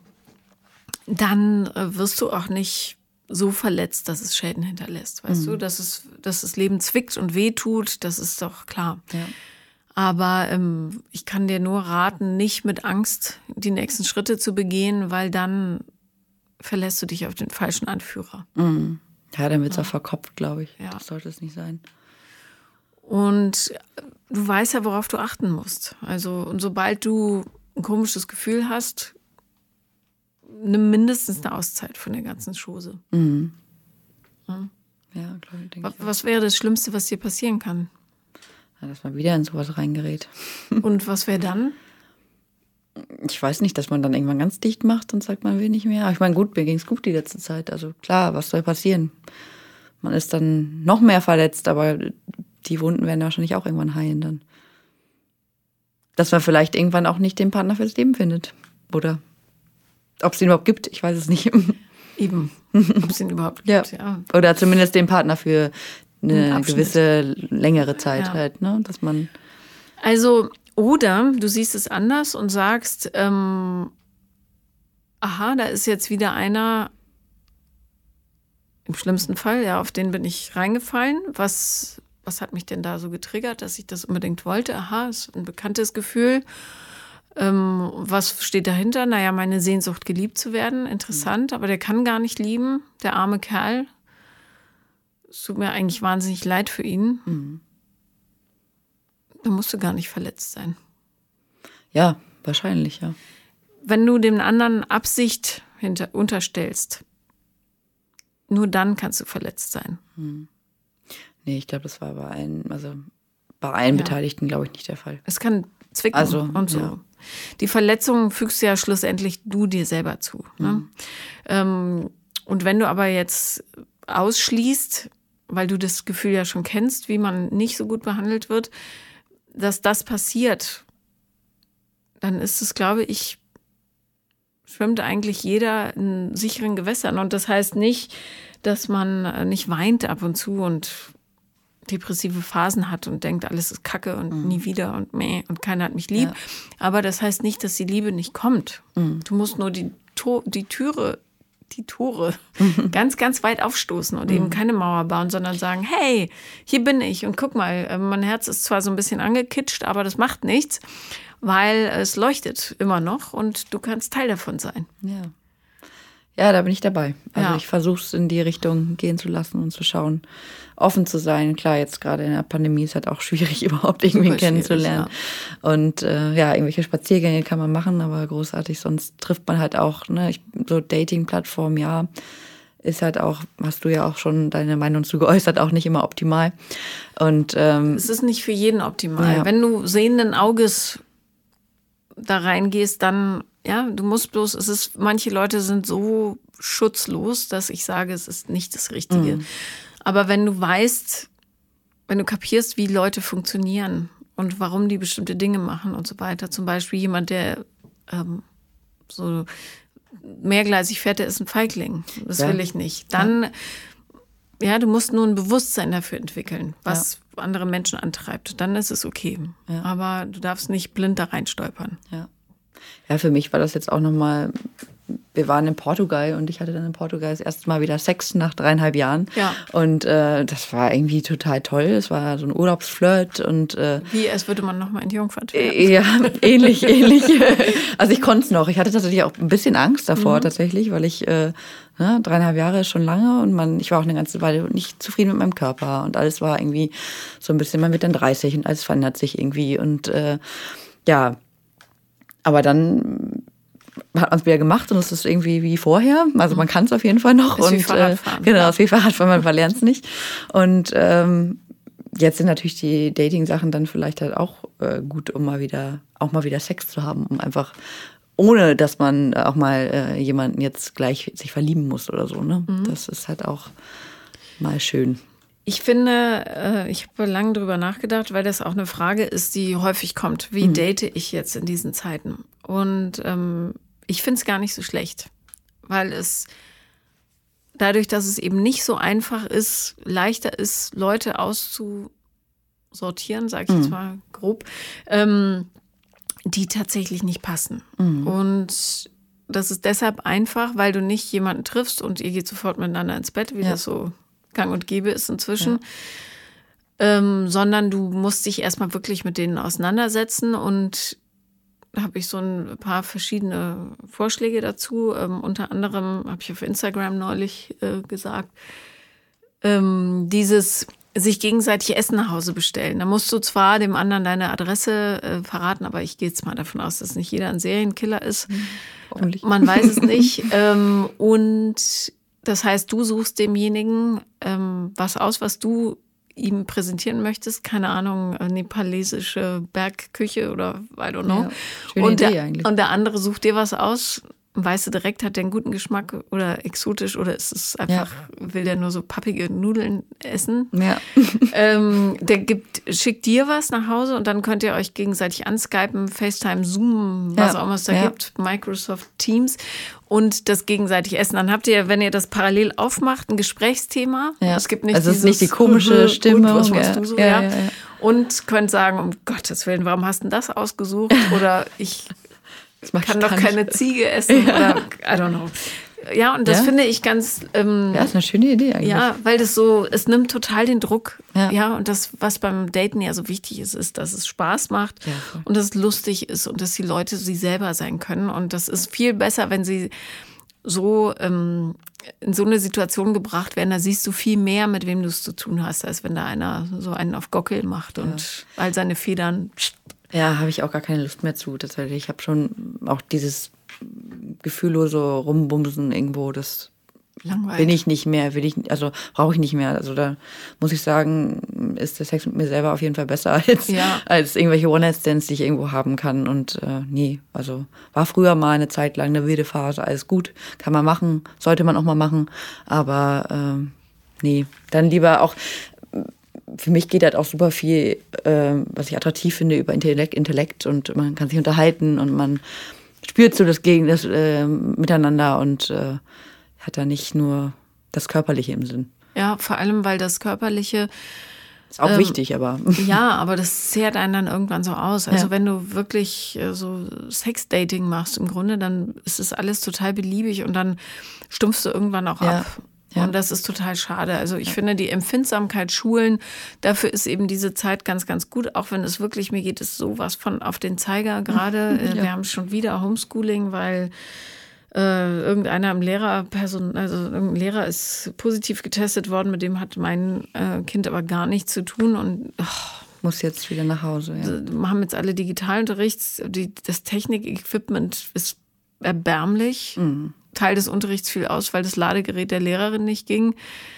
wirst du auch nicht so verletzt, dass es Schäden hinterlässt. Weißt du, dass das Leben zwickt und wehtut, das ist doch klar. Ja. Aber ich kann dir nur raten, nicht mit Angst die nächsten Schritte zu begehen, weil dann verlässt du dich auf den falschen Anführer. Mhm. Ja, dann wird es auch verkopft, glaube ich. Ja. Das sollte es nicht sein. Und du weißt ja, worauf du achten musst. Also, und sobald du ein komisches Gefühl hast, nimm mindestens eine Auszeit von der ganzen Chose. Mhm. Ja. Ja, glaube ich, denke ich. Was wäre das Schlimmste, was dir passieren kann? Ja, dass man wieder in sowas reingerät. Und was wäre dann? Ich weiß nicht, dass man dann irgendwann ganz dicht macht und sagt, man will nicht mehr. Aber ich meine, gut, mir ging es gut die letzte Zeit. Also klar, was soll passieren? Man ist dann noch mehr verletzt, aber die Wunden werden wahrscheinlich auch irgendwann heilen dann. Dass man vielleicht irgendwann auch nicht den Partner fürs Leben findet. Oder ob es den überhaupt gibt, ich weiß es nicht. Eben, ob es ihn überhaupt gibt. Ja. Oder zumindest den Partner für eine gewisse längere Zeit halt, ne? Dass man. Also, oder du siehst es anders und sagst, aha, da ist jetzt wieder einer, im schlimmsten Fall, ja, auf den bin ich reingefallen. Was hat mich denn da so getriggert, dass ich das unbedingt wollte? Aha, ist ein bekanntes Gefühl. Was steht dahinter? Naja, meine Sehnsucht, geliebt zu werden. Interessant, aber der kann gar nicht lieben, der arme Kerl. Es tut mir eigentlich wahnsinnig leid für ihn. Mhm. Da musst du gar nicht verletzt sein. Ja, wahrscheinlich, ja. Wenn du dem anderen Absicht unterstellst, nur dann kannst du verletzt sein. Nee, ich glaube, das war bei allen Beteiligten, glaube ich, nicht der Fall. Es kann zwicken und so. Ja. Die Verletzung fügst ja schlussendlich du dir selber zu. Ne? Und wenn du aber jetzt ausschließt, weil du das Gefühl ja schon kennst, wie man nicht so gut behandelt wird, dass das passiert, dann ist es, glaube ich, schwimmt eigentlich jeder in sicheren Gewässern. Und das heißt nicht, dass man nicht weint ab und zu und depressive Phasen hat und denkt, alles ist Kacke und nie wieder und meh und keiner hat mich lieb. Ja. Aber das heißt nicht, dass die Liebe nicht kommt. Du musst nur die Tore ganz, ganz weit aufstoßen und eben keine Mauer bauen, sondern sagen, hey, hier bin ich und guck mal, mein Herz ist zwar so ein bisschen angekitscht, aber das macht nichts, weil es leuchtet immer noch und du kannst Teil davon sein. Ja, da bin ich dabei. Also ich versuche es in die Richtung gehen zu lassen und zu schauen, offen zu sein. Klar, jetzt gerade in der Pandemie ist halt auch schwierig, überhaupt irgendwie kennenzulernen. Ja. Und irgendwelche Spaziergänge kann man machen, aber großartig, sonst trifft man halt auch, ne, so Dating-Plattform, ist halt auch, hast du ja auch schon deine Meinung zu geäußert, auch nicht immer optimal. Und es ist nicht für jeden optimal. Ja. Wenn du sehenden Auges da reingehst, dann du musst bloß, manche Leute sind so schutzlos, dass ich sage, es ist nicht das Richtige. Aber wenn du kapierst, wie Leute funktionieren und warum die bestimmte Dinge machen und so weiter, zum Beispiel jemand, der so mehrgleisig fährt, der ist ein Feigling. Das will ich nicht. Dann, du musst nur ein Bewusstsein dafür entwickeln, was andere Menschen antreibt. Dann ist es okay. Ja. Aber du darfst nicht blind da reinstolpern. Ja, für mich war das jetzt auch nochmal, wir waren in Portugal und ich hatte dann in Portugal das erste Mal wieder Sex nach 3,5 Jahren. Ja. Und das war irgendwie total toll. Es war so ein Urlaubsflirt und wie, als würde man nochmal in die Jungfahrt werden. Ja, ähnlich. Also ich konnte es noch. Ich hatte tatsächlich auch ein bisschen Angst davor tatsächlich, weil ich 3,5 Jahre ist schon lange und ich war auch eine ganze Weile nicht zufrieden mit meinem Körper und alles war irgendwie so ein bisschen, man wird dann 30 und alles verändert sich irgendwie und aber dann hat man es wieder gemacht und es ist irgendwie wie vorher. Also man kann es auf jeden Fall noch. Ist wie Fahrradfahren. Genau, ist wie Fahrradfahren, man lernt es nicht. Und jetzt sind natürlich die Dating-Sachen dann vielleicht halt auch gut, um mal wieder Sex zu haben, um einfach, ohne dass man auch mal jemanden jetzt gleich sich verlieben muss oder so. Ne? Das ist halt auch mal schön. Ich finde, ich habe lange drüber nachgedacht, weil das auch eine Frage ist, die häufig kommt. Wie date ich jetzt in diesen Zeiten? Und ich finde es gar nicht so schlecht, weil es dadurch, dass es eben nicht so einfach ist, leichter ist, Leute auszusortieren, sage ich jetzt mal grob, die tatsächlich nicht passen. Und das ist deshalb einfach, weil du nicht jemanden triffst und ihr geht sofort miteinander ins Bett, wie das so gang und gäbe ist inzwischen, sondern du musst dich erstmal wirklich mit denen auseinandersetzen. Und da habe ich so ein paar verschiedene Vorschläge dazu. Unter anderem habe ich auf Instagram neulich gesagt, dieses sich gegenseitig Essen nach Hause bestellen. Da musst du zwar dem anderen deine Adresse verraten, aber ich gehe jetzt mal davon aus, dass nicht jeder ein Serienkiller ist. Man weiß es nicht. Und das heißt, du suchst demjenigen was aus, was du ihm präsentieren möchtest. Keine Ahnung, nepalesische Bergküche oder I don't know. Ja, schöne Idee eigentlich. Und der andere sucht dir was aus. Weißt du direkt, hat der einen guten Geschmack oder exotisch oder ist es einfach, will der nur so pappige Nudeln essen? Ja. Der schickt dir was nach Hause und dann könnt ihr euch gegenseitig anskypen, FaceTime, Zoom, was auch immer es da gibt, Microsoft Teams und das gegenseitig essen. Dann habt ihr, wenn ihr das parallel aufmacht, ein Gesprächsthema. Ja. Es gibt nicht also es ist nicht die komische Stimme. Was machst du so? Ja. Und könnt sagen, um Gottes Willen, warum hast du denn das ausgesucht? Oder ich kann doch keine Ziege essen oder I don't know. Ja, und das finde ich ganz... ist eine schöne Idee eigentlich. Ja, weil das so, es nimmt total den Druck. Ja, und das, was beim Daten ja so wichtig ist, ist, dass es Spaß macht und dass es lustig ist und dass die Leute sie selber sein können. Und das ist viel besser, wenn sie so in so eine Situation gebracht werden. Da siehst du viel mehr, mit wem du es zu tun hast, als wenn da einer so einen auf Gockel macht und all seine Federn... Ja, habe ich auch gar keine Lust mehr zu. Tatsächlich. Ich habe schon auch dieses gefühllose Rumbumsen irgendwo, das langweilig. Bin ich nicht mehr, brauche ich nicht mehr. Also da muss ich sagen, ist der Sex mit mir selber auf jeden Fall besser als irgendwelche One-Night-Stands, die ich irgendwo haben kann. Und nee, also war früher mal eine Zeit lang eine wilde Phase, alles gut, kann man machen, sollte man auch mal machen. Aber nee, dann lieber auch... Für mich geht halt auch super viel, was ich attraktiv finde, über Intellekt und man kann sich unterhalten und man spürt so das Miteinander und hat da nicht nur das Körperliche im Sinn. Ja, vor allem, weil das Körperliche... Ist auch wichtig, aber... Ja, aber das zehrt einen dann irgendwann so aus. Also wenn du wirklich so Sexdating machst im Grunde, dann ist das alles total beliebig und dann stumpfst du irgendwann auch ab. Ja. Und das ist total schade. Also ich finde, die Empfindsamkeit schulen, dafür ist eben diese Zeit ganz, ganz gut. Auch wenn es wirklich, mir geht es sowas von auf den Zeiger gerade. Wir haben schon wieder Homeschooling, weil irgendein Lehrer ist positiv getestet worden. Mit dem hat mein Kind aber gar nichts zu tun. Und muss jetzt wieder nach Hause. Wir haben jetzt alle Digitalunterricht. Das Technik-Equipment ist erbärmlich. Mhm. Teil des Unterrichts fiel aus, weil das Ladegerät der Lehrerin nicht ging.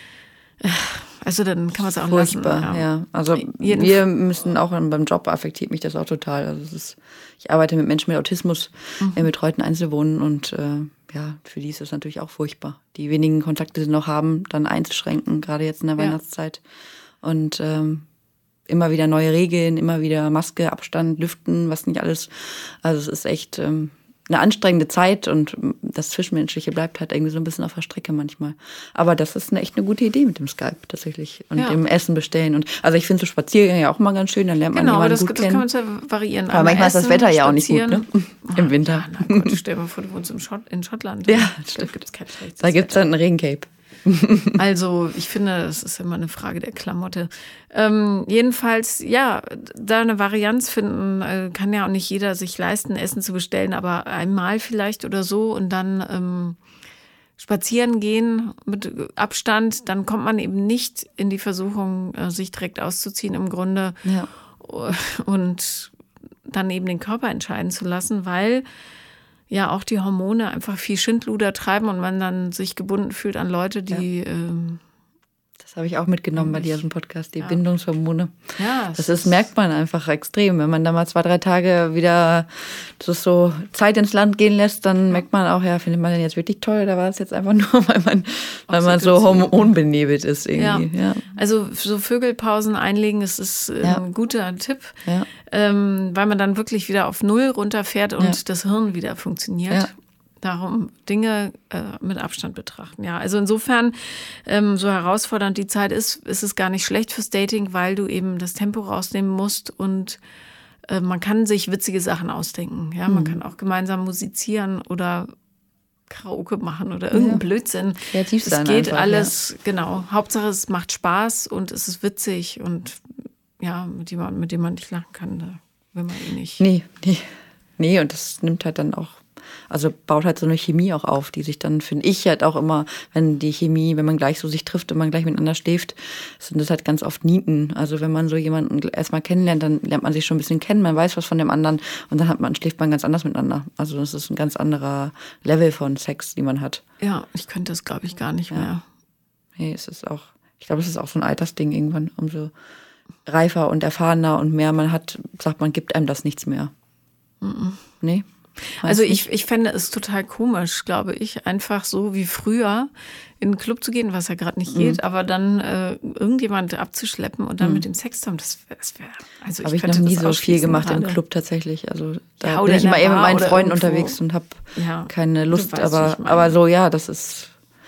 Also dann kann man es auch furchtbar, lassen. Ja. Also wir müssen auch beim Job, affektiert mich das auch total. Also ich arbeite mit Menschen mit Autismus im betreuten Einzelwohnen und für die ist das natürlich auch furchtbar. Die wenigen Kontakte, die sie noch haben, dann einzuschränken, gerade jetzt in der Weihnachtszeit. Und immer wieder neue Regeln, immer wieder Maske, Abstand, Lüften, was nicht alles. Also es ist echt... eine anstrengende Zeit und das Zwischenmenschliche bleibt halt irgendwie so ein bisschen auf der Strecke manchmal. Aber das ist echt eine gute Idee mit dem Skype tatsächlich und dem Essen bestellen. Und also ich finde so Spaziergänge ja auch mal ganz schön, dann lernt man jemanden gut kennen. Genau, das kann man variieren. Aber manchmal ist das Wetter ja auch nicht gut, ne? Im Winter. Ja, na Gott, stell dir mal vor, du wohnst in Schottland. Ja, stimmt. Gibt es kein schlechtes Da gibt es dann ein Regencape. Also ich finde, das ist immer eine Frage der Klamotte. Jedenfalls, da eine Varianz finden, kann ja auch nicht jeder sich leisten, Essen zu bestellen, aber einmal vielleicht oder so und dann spazieren gehen mit Abstand, dann kommt man eben nicht in die Versuchung, sich direkt auszuziehen im Grunde und dann eben den Körper entscheiden zu lassen, weil ja auch die Hormone einfach viel Schindluder treiben und man dann sich gebunden fühlt an Leute, die Das habe ich auch mitgenommen bei dir aus dem Podcast, die Bindungshormone. Ja, das merkt man einfach extrem. Wenn man da mal 2-3 Tage wieder so Zeit ins Land gehen lässt, dann merkt man auch, findet man den jetzt wirklich toll oder war es jetzt einfach nur, weil man so hormonbenebelt ist irgendwie. Ja. Also so Vögelpausen einlegen, das ist ein guter Tipp, weil man dann wirklich wieder auf Null runterfährt und das Hirn wieder funktioniert. Ja. Darum Dinge mit Abstand betrachten. Ja, also insofern, so herausfordernd die Zeit ist es gar nicht schlecht fürs Dating, weil du eben das Tempo rausnehmen musst und man kann sich witzige Sachen ausdenken. Ja, man kann auch gemeinsam musizieren oder Karaoke machen oder irgendeinen Blödsinn. Kreativ sein. Es geht einfach, alles, genau. Hauptsache es macht Spaß und es ist witzig und mit jemandem, mit dem man nicht lachen kann, da will man nicht. Nee, und das nimmt halt dann auch, also baut halt so eine Chemie auch auf, die sich dann, finde ich, halt auch immer, wenn man gleich so sich trifft und man gleich miteinander schläft, sind das halt ganz oft Nieten. Also wenn man so jemanden erstmal kennenlernt, dann lernt man sich schon ein bisschen kennen, man weiß was von dem anderen und dann schläft man ganz anders miteinander. Also das ist ein ganz anderer Level von Sex, die man hat. Ja, ich könnte das, glaube ich, gar nicht mehr. Nee, ich glaube, es ist auch so ein Altersding irgendwann, umso reifer und erfahrener und mehr man hat, sagt man, gibt einem das nichts mehr. Nee? Also ich fände es total komisch, glaube ich, einfach so wie früher in einen Club zu gehen, was ja gerade nicht geht, aber dann irgendjemand abzuschleppen und dann mit dem Sex zu haben, das wäre, also habe ich noch nie so viel gemacht gerade. Im Club tatsächlich. Also da bin ich immer eher mit meinen Freunden unterwegs und habe keine Lust, aber so, das ist,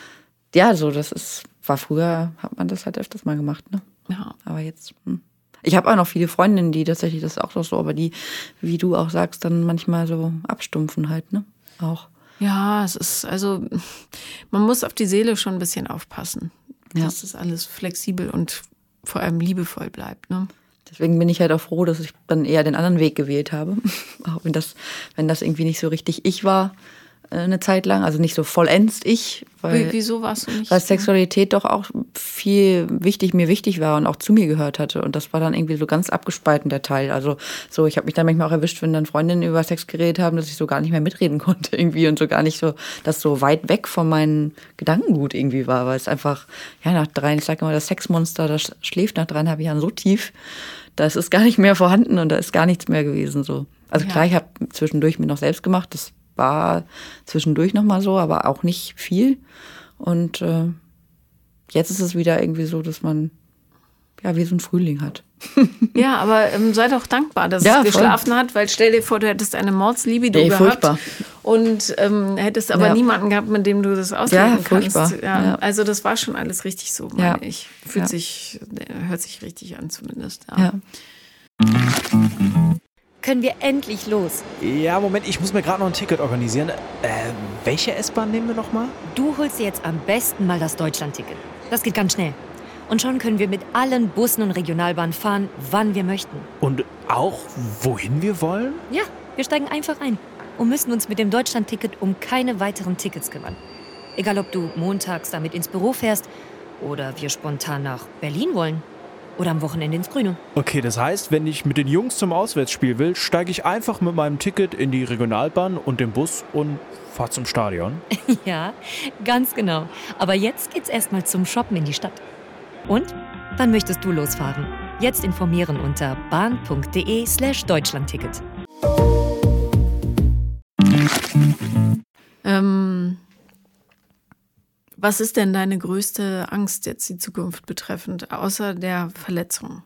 war früher, hat man das halt öfters mal gemacht, ne? Ja. Aber jetzt, Ich habe auch noch viele Freundinnen, die tatsächlich das auch noch so, aber die, wie du auch sagst, dann manchmal so abstumpfen halt, ne? Auch. Ja, es ist, also, man muss auf die Seele schon ein bisschen aufpassen, dass das alles flexibel und vor allem liebevoll bleibt, ne? Deswegen bin ich halt auch froh, dass ich dann eher den anderen Weg gewählt habe. Auch wenn das irgendwie nicht so richtig ich war, eine Zeit lang, also nicht so vollends ich. Wieso warst du nicht? Weil Sexualität doch auch mir wichtig war und auch zu mir gehört hatte. Und das war dann irgendwie so ganz abgespalten, der Teil. Also so, ich habe mich dann manchmal auch erwischt, wenn dann Freundinnen über Sex geredet haben, dass ich so gar nicht mehr mitreden konnte irgendwie und so gar nicht so, das so weit weg von meinem Gedankengut irgendwie war, weil es einfach, ich sage immer, das Sexmonster, das schläft nach 3,5 Jahren so tief, das ist gar nicht mehr vorhanden und da ist gar nichts mehr gewesen so. Also klar, ich habe zwischendurch mir noch selbst gemacht, das war zwischendurch nochmal so, aber auch nicht viel. Und jetzt ist es wieder irgendwie so, dass man wie so ein Frühling hat. Ja, aber sei doch dankbar, dass es geschlafen hat, weil stell dir vor, du hättest eine Mordslibido gehabt furchtbar. Und hättest aber niemanden gehabt, mit dem du das ausleben furchtbar. kannst. Ja, also das war schon alles richtig so, meine ich. Hört sich richtig an zumindest. Ja. Können wir endlich los? Ja, Moment, ich muss mir gerade noch ein Ticket organisieren. Welche S-Bahn nehmen wir nochmal? Du holst dir jetzt am besten mal das Deutschland-Ticket. Das geht ganz schnell. Und schon können wir mit allen Bussen und Regionalbahnen fahren, wann wir möchten. Und auch, wohin wir wollen? Ja, wir steigen einfach ein und müssen uns mit dem Deutschland-Ticket um keine weiteren Tickets kümmern. Egal, ob du montags damit ins Büro fährst oder wir spontan nach Berlin wollen. Oder am Wochenende ins Grüne. Okay, das heißt, wenn ich mit den Jungs zum Auswärtsspiel will, steige ich einfach mit meinem Ticket in die Regionalbahn und den Bus und fahre zum Stadion. Ja, ganz genau. Aber jetzt geht's erstmal zum Shoppen in die Stadt. Und? Wann möchtest du losfahren? Jetzt informieren unter bahn.de/Deutschlandticket. Was ist denn deine größte Angst jetzt die Zukunft betreffend, außer der Verletzung?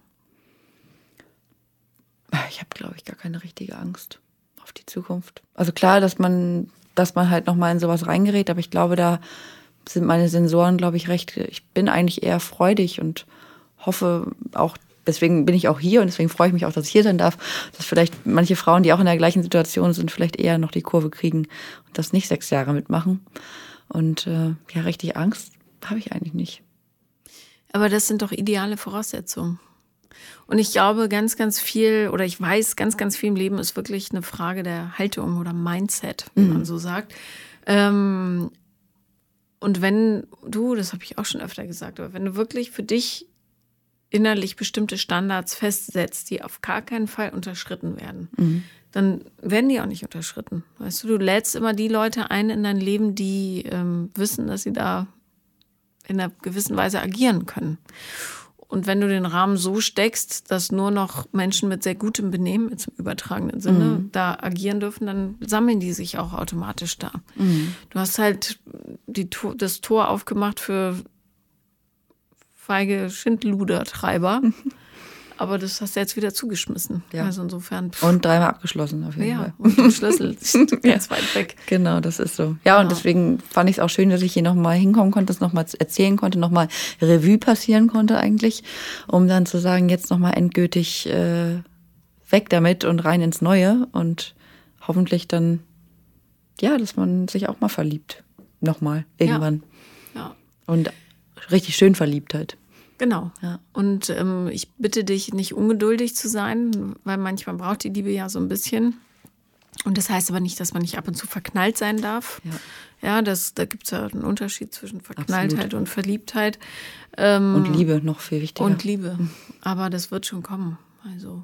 Ich habe, glaube ich, gar keine richtige Angst auf die Zukunft. Also klar, dass man halt nochmal in sowas reingerät, aber ich glaube, da sind meine Sensoren, glaube ich, recht. Ich bin eigentlich eher freudig und hoffe auch, deswegen bin ich auch hier und deswegen freue ich mich auch, dass ich hier sein darf, dass vielleicht manche Frauen, die auch in der gleichen Situation sind, vielleicht eher noch die Kurve kriegen und das nicht 6 Jahre mitmachen. Und richtig Angst habe ich eigentlich nicht. Aber das sind doch ideale Voraussetzungen. Und ich glaube, ganz, ganz viel, oder ich weiß, ganz, ganz viel im Leben ist wirklich eine Frage der Haltung oder Mindset, wie man so sagt. Und wenn du, das habe ich auch schon öfter gesagt, aber wenn du wirklich für dich innerlich bestimmte Standards festsetzt, die auf gar keinen Fall unterschritten werden, dann werden die auch nicht unterschritten. Weißt du, du lädst immer die Leute ein in dein Leben, die wissen, dass sie da in einer gewissen Weise agieren können. Und wenn du den Rahmen so steckst, dass nur noch Menschen mit sehr gutem Benehmen, jetzt im übertragenen Sinne, da agieren dürfen, dann sammeln die sich auch automatisch da. Du hast halt das Tor aufgemacht für feige Schindluder-Treiber. Aber das hast du jetzt wieder zugeschmissen. Ja. Also insofern. Und 3-mal abgeschlossen auf jeden Fall. Und den Schlüssel ist ganz weit weg. Genau, das ist so. Ja, und deswegen fand ich es auch schön, dass ich hier nochmal hinkommen konnte, das nochmal erzählen konnte, nochmal Revue passieren konnte eigentlich, um dann zu sagen, jetzt nochmal endgültig weg damit und rein ins Neue und hoffentlich dann, ja, dass man sich auch mal verliebt. Nochmal, irgendwann. Ja. Und richtig schön verliebt halt. Genau. Ja. Und ich bitte dich, nicht ungeduldig zu sein, weil manchmal braucht die Liebe ja so ein bisschen. Und das heißt aber nicht, dass man nicht ab und zu verknallt sein darf. Ja, da gibt es ja einen Unterschied zwischen Verknalltheit und Verliebtheit. Und Liebe, noch viel wichtiger. Und Liebe. Aber das wird schon kommen. Also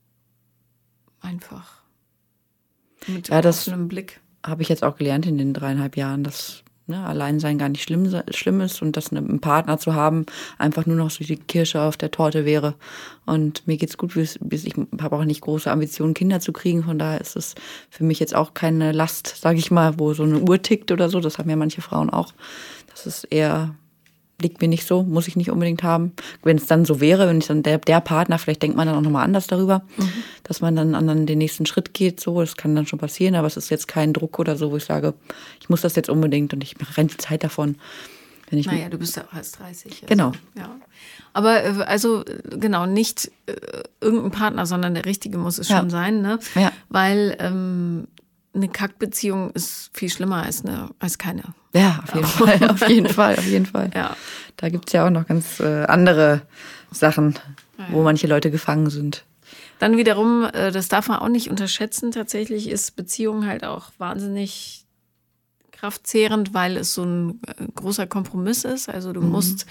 einfach mit offenem Blick. Habe ich jetzt auch gelernt in den 3,5 Jahren, dass Alleinsein gar nicht schlimm ist und dass einen Partner zu haben einfach nur noch so die Kirsche auf der Torte wäre. Und mir geht's gut, ich habe auch nicht große Ambitionen, Kinder zu kriegen. Von daher ist es für mich jetzt auch keine Last, sage ich mal, wo so eine Uhr tickt oder so. Das haben ja manche Frauen auch. Das ist eher, liegt mir nicht so, muss ich nicht unbedingt haben. Wenn es dann so wäre, wenn ich dann der Partner, vielleicht denkt man dann auch nochmal anders darüber, dass man dann den nächsten Schritt geht. So, das kann dann schon passieren, aber es ist jetzt kein Druck oder so, wo ich sage, ich muss das jetzt unbedingt und ich renne die Zeit davon. Naja, du bist ja auch erst 30. Also, genau. Ja. Aber also genau, nicht irgendein Partner, sondern der Richtige muss es schon sein, ne? Ja. Weil eine Kackbeziehung ist viel schlimmer als keine. Ja, auf jeden Fall. Ja. Da gibt's ja auch noch ganz andere Sachen, wo manche Leute gefangen sind. Dann wiederum, das darf man auch nicht unterschätzen, tatsächlich ist Beziehung halt auch wahnsinnig kraftzehrend, weil es so ein großer Kompromiss ist. Also du musst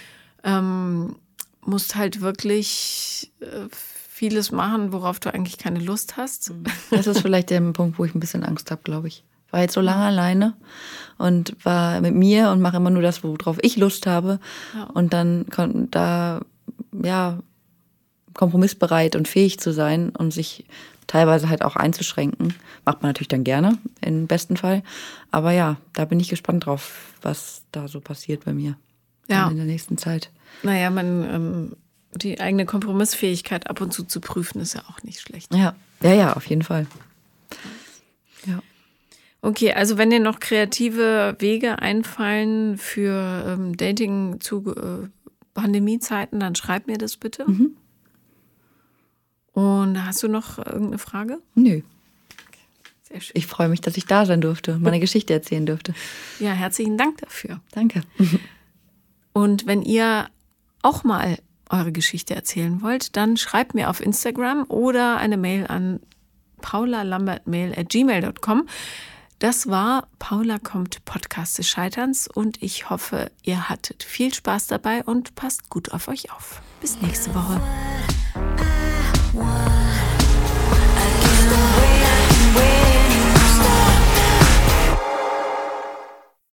halt wirklich vieles machen, worauf du eigentlich keine Lust hast. Das ist vielleicht der Punkt, wo ich ein bisschen Angst habe, glaube ich. Ich war jetzt so lange alleine und war mit mir und mache immer nur das, worauf ich Lust habe. Ja. Und dann kompromissbereit und fähig zu sein und sich teilweise halt auch einzuschränken. Macht man natürlich dann gerne, im besten Fall. Aber ja, da bin ich gespannt drauf, was da so passiert bei mir in der nächsten Zeit. Naja, die eigene Kompromissfähigkeit ab und zu prüfen, ist ja auch nicht schlecht. Ja, auf jeden Fall. Ja. Okay, also wenn dir noch kreative Wege einfallen für Dating zu Pandemiezeiten, dann schreib mir das bitte. Und hast du noch irgendeine Frage? Nö. Sehr schön. Ich freue mich, dass ich da sein durfte, meine Geschichte erzählen durfte. Ja, herzlichen Dank dafür. Danke. Und wenn ihr auch mal eure Geschichte erzählen wollt, dann schreibt mir auf Instagram oder eine Mail an paulalambertmail@gmail.com. Das war Paula kommt, Podcast des Scheiterns und ich hoffe, ihr hattet viel Spaß dabei und passt gut auf euch auf. Bis nächste Woche.